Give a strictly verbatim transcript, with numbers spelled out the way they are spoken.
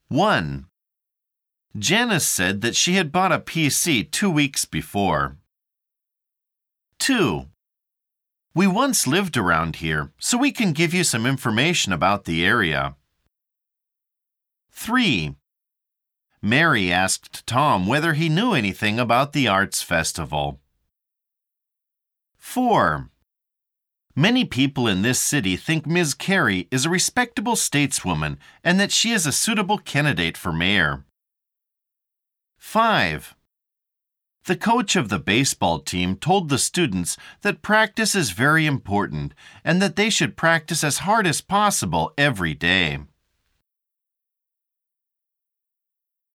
one. Janice said that she had bought a P C two weeks before. two. We once lived around here, so we can give you some information about the area. three. Mary asked Tom whether he knew anything about the arts festival. four. Many people in this city think Miz Carey is a respectable stateswoman and that she is a suitable candidate for mayor. five. The coach of the baseball team told the students that practice is very important and that they should practice as hard as possible every day.